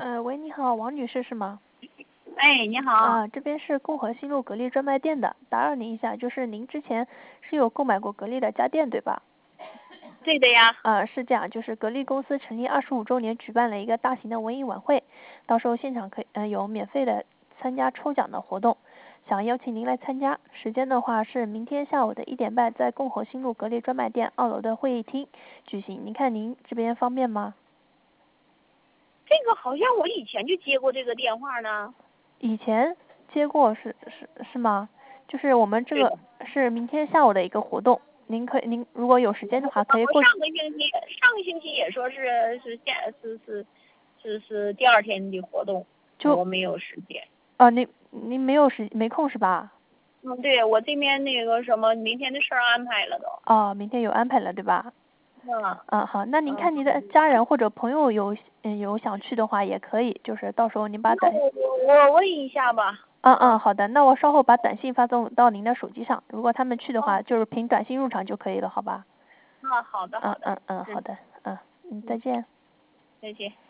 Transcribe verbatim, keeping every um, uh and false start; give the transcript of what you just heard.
呃，喂，你好，王女士是吗？ 哎，你好。 啊，这边是共和新路格力专卖店的，打扰您一下，就是您之前是有购买过格力的家电对吧？ 对的呀。 啊，是这样，就是格力公司成立二十五周年举办了一个大型的文艺晚会，到时候现场可以呃有免费的参加抽奖的活动，想邀请您来参加。时间的话是明天下午的一点半，在共和新路格力专卖店二楼的会议厅举行，您看您这边方便吗？ 这个好像我以前就接过这个电话呢。 以前接过是是是吗？就是我们这个对的。 是明天下午的一个活动，您可以您如果有时间的话可以过去。 我上个星期上个星期也说是是现是是是是第二天的活动， 就我没有时间。 啊，您您没有时没空是吧？ 嗯，对，我这边那个什么明天的事儿安排了都。 哦，明天有安排了对吧？ 嗯嗯，好，那您嗯。 看您的家人或者朋友有嗯有想去的话也可以，就是到时候您把短那我我我问一下吧。 嗯嗯， 嗯。 好的，那我稍后把短信发送到您的手机上，如果他们去的话， 哦。 就是凭短信入场就可以了，好吧？ 啊，好的好的。 嗯嗯嗯，好嗯的，嗯嗯，再嗯， 见。 再见。